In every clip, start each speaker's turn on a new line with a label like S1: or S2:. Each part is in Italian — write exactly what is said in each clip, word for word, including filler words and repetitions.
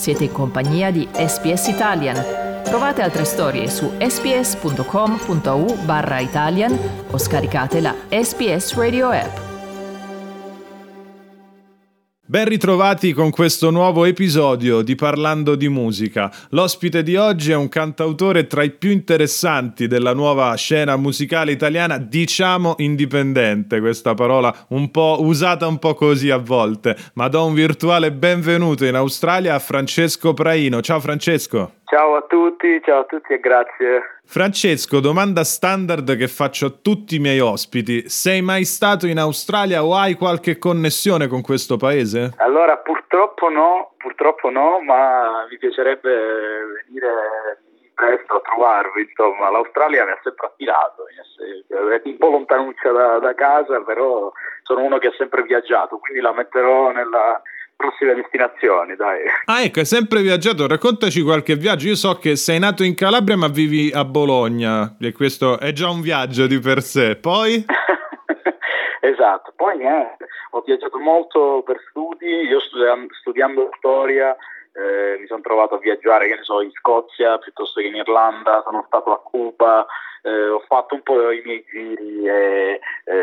S1: Siete in compagnia di S B S Italian. Trovate altre storie su sbs.com.au barra Italian o scaricate la S B S Radio app.
S2: Ben ritrovati con questo nuovo episodio di Parlando di Musica. L'ospite di oggi è un cantautore tra i più interessanti della nuova scena musicale italiana, diciamo indipendente, questa parola un po' usata un po' così a volte, ma do un virtuale benvenuto in Australia a Francesco Praino. Ciao Francesco.
S3: Ciao a tutti, ciao a tutti e grazie.
S2: Francesco, domanda standard che faccio a tutti i miei ospiti: sei mai stato in Australia o hai qualche connessione con questo paese?
S3: Allora, purtroppo no, purtroppo no, ma mi piacerebbe venire presto a trovarvi, insomma. L'Australia mi ha sempre attirato, è un po' lontanuccia da, da casa, però sono uno che ha sempre viaggiato, quindi la metterò nella prossime destinazioni, dai.
S2: Ah, ecco, hai sempre viaggiato, raccontaci qualche viaggio. Io so che sei nato in Calabria ma vivi a Bologna e questo è già un viaggio di per sé. Poi?
S3: Esatto, poi niente, ho viaggiato molto per studi, io studiando, studiando storia eh, mi sono trovato a viaggiare, che ne so, in Scozia piuttosto che in Irlanda, sono stato a Cuba, eh, ho fatto un po' i miei giri e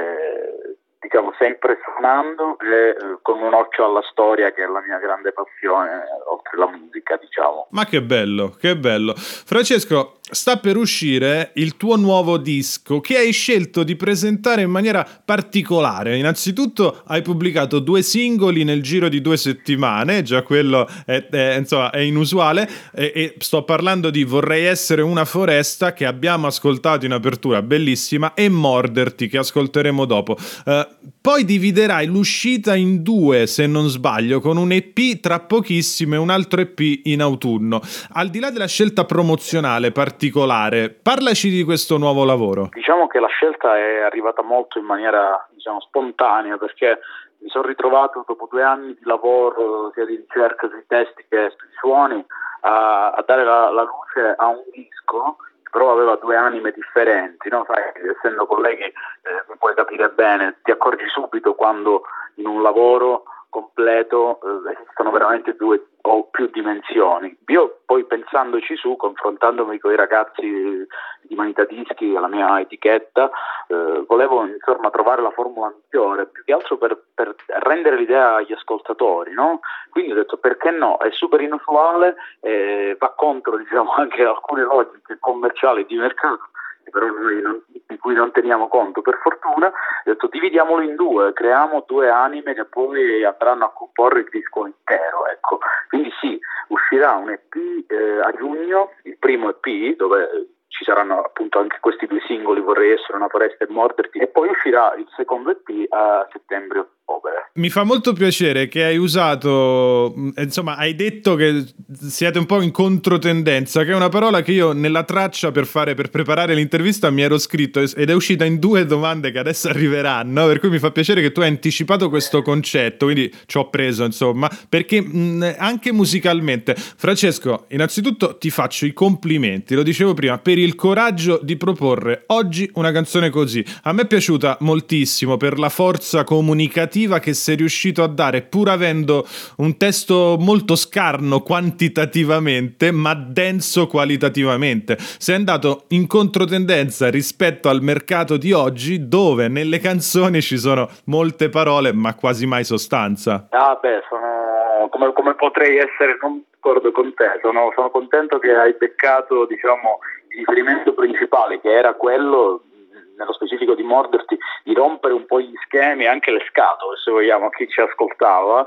S3: eh, diciamo sempre suonando e eh, con un occhio alla storia, che è la mia grande passione, oltre la musica, diciamo.
S2: Ma che bello, che bello. Francesco, sta per uscire il tuo nuovo disco che hai scelto di presentare in maniera particolare. Innanzitutto hai pubblicato due singoli nel giro di due settimane, già quello è, è, insomma, è inusuale, e, e sto parlando di Vorrei essere una foresta, che abbiamo ascoltato in apertura, bellissima, e Morderti, che ascolteremo dopo. Uh, poi dividerai l'uscita in due, se non sbaglio, con un E P tra pochissimo e un altro E P in autunno. Al di là della scelta promozionale particolare, parlaci di questo nuovo lavoro.
S3: Diciamo che la scelta è arrivata molto in maniera, diciamo, spontanea, perché mi sono ritrovato dopo due anni di lavoro, sia di ricerca sui testi che sui suoni, a, a dare la, la luce a un disco che però aveva due anime differenti, no? Sai, essendo colleghi, eh, mi puoi capire bene, ti accorgi subito quando in un lavoro completo eh, esistono veramente due o più dimensioni. Io poi, pensandoci su, confrontandomi con i ragazzi di Manita Dischi, la mia etichetta, eh, volevo insomma trovare la formula migliore, più che altro per, per rendere l'idea agli ascoltatori, no? Quindi ho detto, perché no? È super inusuale, eh, va contro, diciamo, anche alcune logiche commerciali di mercato, però noi non, di cui non teniamo conto, per fortuna. Ho detto, dividiamolo in due, creiamo due anime che poi andranno a comporre il disco intero, ecco. Quindi sì, uscirà un E P eh, a giugno, il primo E P, dove ci saranno appunto anche questi due singoli, Vorrei essere una foresta e Morderti, e poi uscirà il secondo E P a settembre-ottobre.
S2: Mi fa molto piacere che hai usato, insomma, hai detto che siete un po' in controtendenza, che è una parola che io nella traccia per fare, per preparare l'intervista mi ero scritto ed è uscita in due domande che adesso arriveranno, per cui mi fa piacere che tu hai anticipato questo concetto, quindi ci ho preso, insomma, perché mh, anche musicalmente, Francesco, innanzitutto ti faccio i complimenti, lo dicevo prima, per il coraggio di proporre oggi una canzone così. A me è piaciuta moltissimo per la forza comunicativa che sei riuscito a dare, pur avendo un testo molto scarno quantitativamente ma denso qualitativamente. Sei andato in controtendenza rispetto al mercato di oggi, dove nelle canzoni ci sono molte parole ma quasi mai sostanza.
S3: Ah beh, sono come, come potrei essere non d'accordo con te, sono, sono contento che hai beccato, diciamo, il riferimento principale, che era quello, nello specifico di Morderti, di rompere un po' gli schemi e anche le scatole, se vogliamo, a chi ci ascoltava.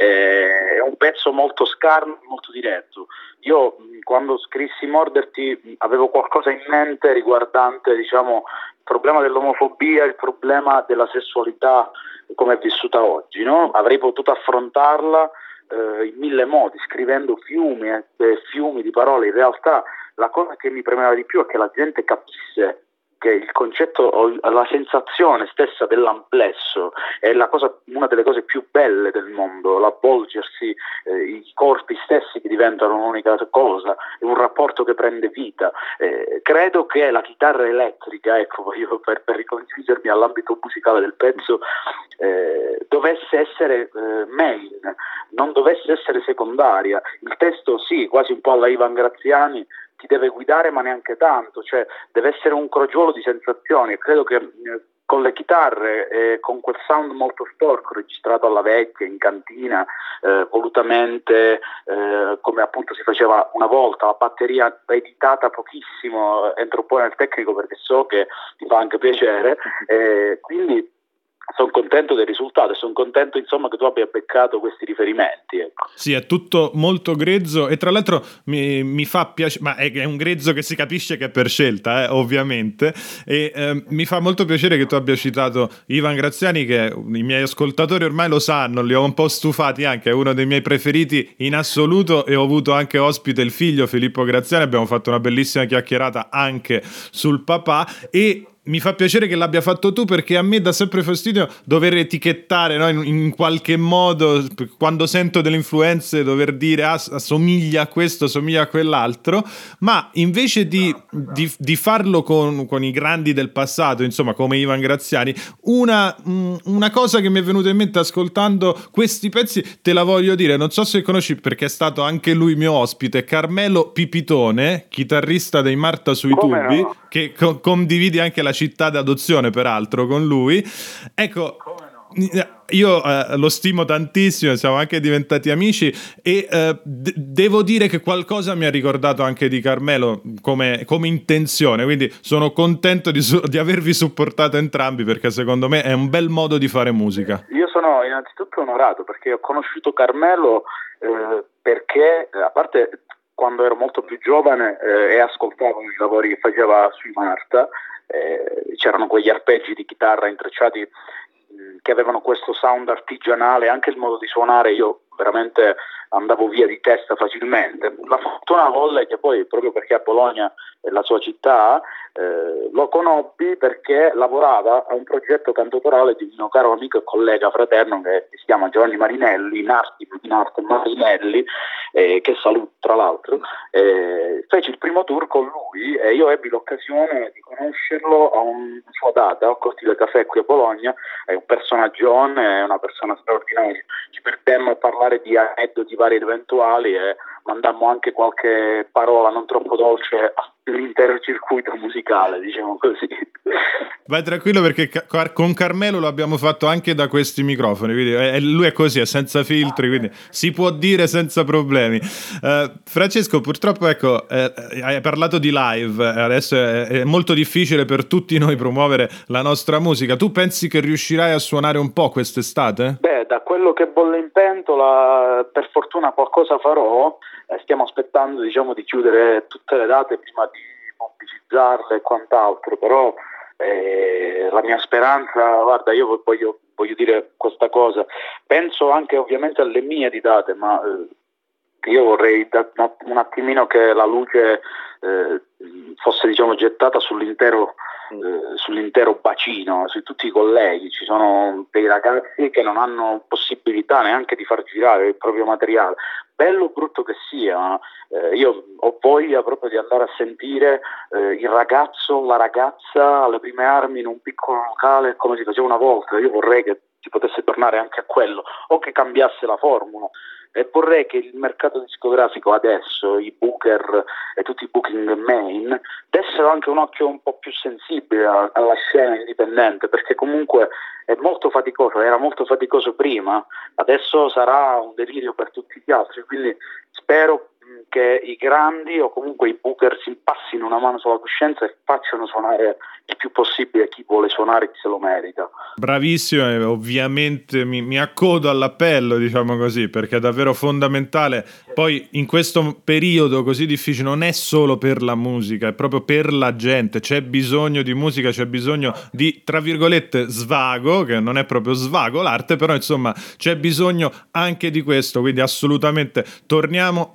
S3: Eh, è un pezzo molto scarno, molto diretto. Io quando scrissi Morderti avevo qualcosa in mente riguardante, diciamo, il problema dell'omofobia, il problema della sessualità come è vissuta oggi, no? Avrei potuto affrontarla eh, in mille modi, scrivendo fiumi e eh, fiumi di parole. In realtà la cosa che mi premeva di più è che la gente capisse che il concetto o la sensazione stessa dell'amplesso è la cosa, una delle cose più belle del mondo, l'avvolgersi, eh, i corpi stessi che diventano un'unica cosa, è un rapporto che prende vita. Eh, credo che la chitarra elettrica, ecco, io per, per ricongiungermi all'ambito musicale del pezzo, eh, dovesse essere eh, main, non dovesse dovesse essere secondaria. Il testo sì, quasi un po' alla Ivan Graziani, ti deve guidare ma neanche tanto, cioè deve essere un crogiolo di sensazioni, e credo che eh, con le chitarre e con quel sound molto sporco registrato alla vecchia, in cantina, eh, volutamente eh, come appunto si faceva una volta, la batteria editata pochissimo, entro poi nel tecnico perché so che ti fa anche piacere, eh, quindi sono contento del risultato e sono contento insomma che tu abbia beccato questi riferimenti, ecco.
S2: Sì, è tutto molto grezzo e tra l'altro mi, mi fa piacere, ma è, è un grezzo che si capisce che è per scelta, eh, ovviamente, e eh, mi fa molto piacere che tu abbia citato Ivan Graziani, che i miei ascoltatori ormai lo sanno, li ho un po' stufati, anche è uno dei miei preferiti in assoluto, e ho avuto anche ospite il figlio Filippo Graziani, abbiamo fatto una bellissima chiacchierata anche sul papà, e mi fa piacere che l'abbia fatto tu, perché a me dà sempre fastidio dover etichettare, no? in, in qualche modo, quando sento delle influenze, dover dire ah, somiglia a questo, somiglia a quell'altro, ma invece di, di, di farlo con, con i grandi del passato, insomma come Ivan Graziani, una, una cosa che mi è venuta in mente ascoltando questi pezzi, te la voglio dire, non so se conosci perché è stato anche lui mio ospite, Carmelo Pipitone, chitarrista dei Marta sui
S3: Come
S2: tubi,
S3: no?
S2: che co- condividi anche la città d'adozione peraltro con lui. Ecco, io eh, lo stimo tantissimo, siamo anche diventati amici, e eh, d- devo dire che qualcosa mi ha ricordato anche di Carmelo come, come intenzione, quindi sono contento di, su- di avervi supportato entrambi, perché secondo me è un bel modo di fare musica.
S3: Io sono innanzitutto onorato perché ho conosciuto Carmelo eh, perché, a parte quando ero molto più giovane eh, e ascoltavo i lavori che faceva sui Marta, eh, c'erano quegli arpeggi di chitarra intrecciati mh, che avevano questo sound artigianale, anche il modo di suonare, io veramente andavo via di testa facilmente. La fortuna volle che poi, proprio perché a Bologna è la sua città, eh, lo conobbi perché lavorava a un progetto cantautorale di un mio caro amico e collega fraterno che si chiama Giovanni Marinelli, in arte, in arte Marinelli, eh, che saluto tra l'altro. Eh, feci il primo tour con lui e io ebbi l'occasione di conoscerlo a un sua data, a Cortile Caffè qui a Bologna. È un personaggione, è una persona straordinaria. Ci perdemmo a parlare di aneddoti vari ed eventuali e mandammo anche qualche parola non troppo dolce all'intero circuito musicale, diciamo così.
S2: Vai tranquillo, perché car- con Carmelo lo abbiamo fatto anche da questi microfoni, quindi eh, lui è così, è senza filtri, quindi si può dire senza problemi. Uh, Francesco, purtroppo ecco, eh, hai parlato di live, adesso è, è molto difficile per tutti noi promuovere la nostra musica. Tu pensi che riuscirai a suonare un po' quest'estate?
S3: Beh, da quello che bolle in pentola, per fortuna qualcosa farò. Eh, stiamo aspettando, diciamo, di chiudere tutte le date prima di pubblicizzarle e quant'altro, però eh, la mia speranza, guarda, io voglio, voglio dire questa cosa, penso anche ovviamente alle mie di date, ma eh, io vorrei da, un attimino che la luce eh, fosse, diciamo, gettata sull'intero Eh, sull'intero bacino, su tutti i colleghi. Ci sono dei ragazzi che non hanno possibilità neanche di far girare il proprio materiale, bello o brutto che sia. Eh, io ho voglia proprio di andare a sentire eh, il ragazzo, la ragazza alle prime armi in un piccolo locale come si faceva una volta. Io vorrei che si potesse tornare anche a quello, o che cambiasse la formula. E vorrei che il mercato discografico adesso, i booker e tutti i booking main, dessero anche un occhio un po' più sensibile a, alla scena indipendente, perché comunque è molto faticoso, era molto faticoso prima, adesso sarà un delirio per tutti gli altri, quindi spero che i grandi o comunque i booker si passino una mano sulla coscienza e facciano suonare il più possibile chi vuole suonare, chi se lo merita.
S2: Bravissimo, e ovviamente mi, mi accodo all'appello, diciamo così, perché è davvero fondamentale. Poi in questo periodo così difficile non è solo per la musica, è proprio per la gente. C'è bisogno di musica, c'è bisogno di, tra virgolette, svago, che non è proprio svago l'arte, però insomma c'è bisogno anche di questo, quindi assolutamente torniamo tutti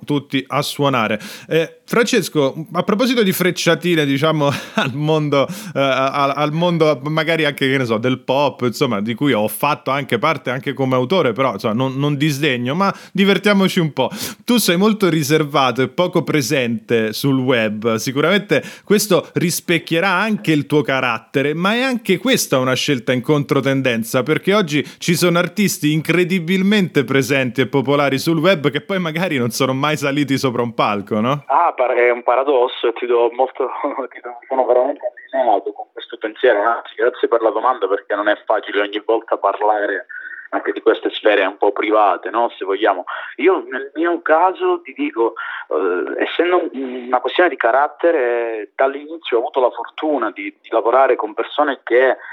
S2: a suonare. Eh, Francesco, a proposito di frecciatine, diciamo, al mondo, eh, al, al mondo magari anche, che ne so, del pop, insomma, di cui ho fatto anche parte anche come autore, però insomma, non, non disdegno, ma divertiamoci un po'. Tu sei molto riservato e poco presente sul web, sicuramente questo rispecchierà anche il tuo carattere, ma è anche questa una scelta in controtendenza, perché oggi ci sono artisti incredibilmente presenti e popolari sul web che poi magari non sono mai saliti sopra un palco, no?
S3: Ah, è un paradosso e ti do molto, ti do, sono veramente allineato con questo pensiero, anzi grazie per la domanda, perché non è facile ogni volta parlare anche di queste sfere un po' private, no? Se vogliamo. Io nel mio caso ti dico, eh, essendo una questione di carattere, dall'inizio ho avuto la fortuna di, di lavorare con persone che, eh,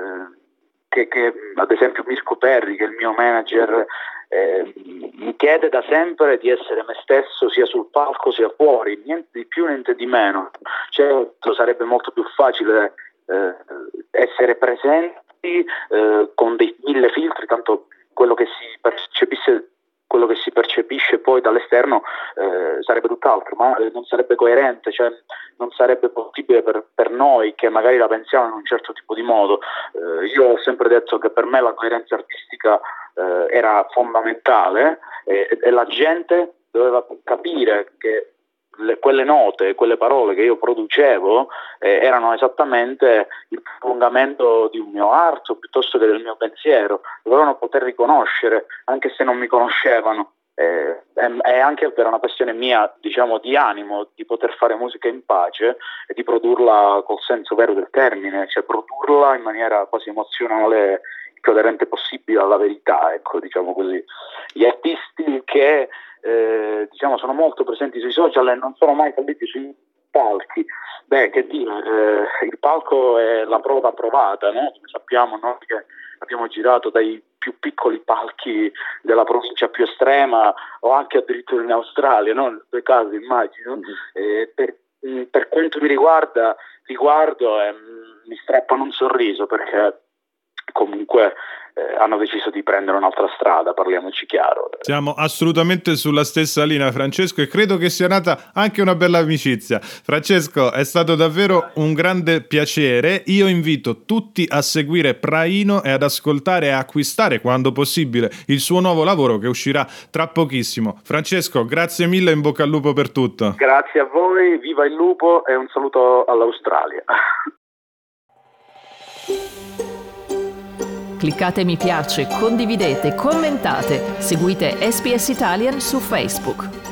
S3: che, che, ad esempio Mirko Perri, che è il mio manager, eh, mi chiede da sempre di essere me stesso sia sul palco sia fuori, niente di più, niente di meno. Certo, sarebbe molto più facile eh, essere presenti eh, con dei mille filtri, tanto quello che si percepisse quello che si percepisce poi dall'esterno eh, sarebbe tutt'altro, ma eh, non sarebbe coerente, cioè non sarebbe possibile per, per noi che magari la pensiamo in un certo tipo di modo. Eh, io ho sempre detto che per me la coerenza artistica eh, era fondamentale e, e la gente doveva capire che le, quelle note, quelle parole che io producevo eh, erano esattamente il prolungamento di un mio arto piuttosto che del mio pensiero, dovevano poter riconoscere anche se non mi conoscevano. Eh, è anche per una questione mia, diciamo, di animo, di poter fare musica in pace e di produrla col senso vero del termine, cioè produrla in maniera quasi emozionale, il più aderente possibile alla verità, ecco, diciamo così. Gli artisti che eh, diciamo sono molto presenti sui social e non sono mai saliti sui palchi, beh, che dire, eh, il palco è la prova provata, no? Come sappiamo noi che abbiamo girato dai più piccoli palchi della provincia più estrema o anche addirittura in Australia, no? Nei due casi immagino. Mm-hmm. Eh, per, per quanto mi riguarda, li guardo e mm, mi strappano un sorriso, perché comunque eh, hanno deciso di prendere un'altra strada, parliamoci chiaro.
S2: Siamo assolutamente sulla stessa linea, Francesco, e credo che sia nata anche una bella amicizia. Francesco, è stato davvero un grande piacere. Io invito tutti a seguire Praino e ad ascoltare e acquistare, quando possibile, il suo nuovo lavoro che uscirà tra pochissimo. Francesco, grazie mille, in bocca al lupo per tutto.
S3: Grazie a voi, viva il lupo e un saluto all'Australia.
S1: Cliccate mi piace, condividete, commentate, seguite S B S Italian su Facebook.